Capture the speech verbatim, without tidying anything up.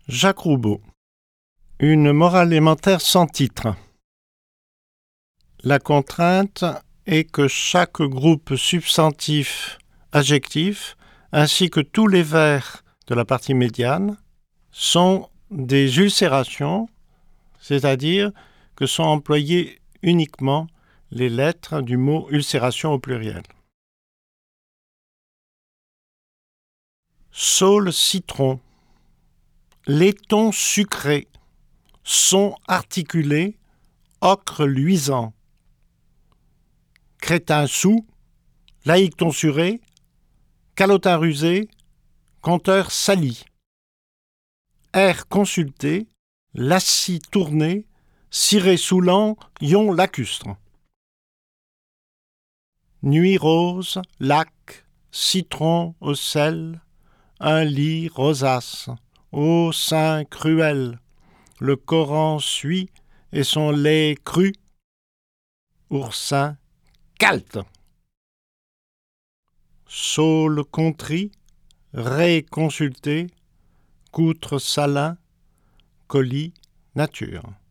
Jacques Roubaud. Une morale élémentaire sans titre. La contrainte est que chaque groupe substantif-adjectif, ainsi que tous les vers de la partie médiane, sont des ulcérations, c'est-à-dire que sont employées uniquement les lettres du mot ulcération au pluriel. Saule citron, laiton sucré, son articulé, ocre luisant, crétin soûl, laïc tonsuré, calotin rusé, conteur sali, air consulté, lacis tourné, ciré saoulant, ion lacustre. Nuit rose, lac, citron au sel, un lit rosace, ô sein cruel, le Coran suit et son lait cru, oursin calte. Saule contrit, ré consulté, coutre salin, colis nature.